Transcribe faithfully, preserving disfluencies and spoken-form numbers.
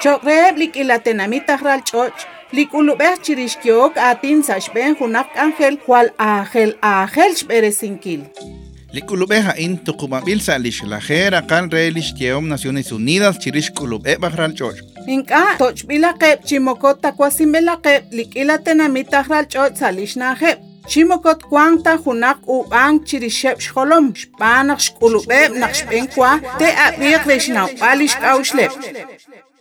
Chokreb lik ilatenamita ral choch. Lik ulubeh chirishkiok atin sashben hunak ángel hual ángel ángel shberesinkil. Likulubeja in tukumabil sa lishlajera kan relish keom Naciones Unidas chirish kulube bahral choch. Inka toch bilakeb chimokot takwasimbelakeb lik ilatenamita ral choch salishnajeb. Chimokot kwangta hunak ubang chirishep shkolom shpanak shkulubeb nakshbenkwa te abir reshnau palish kaushleb.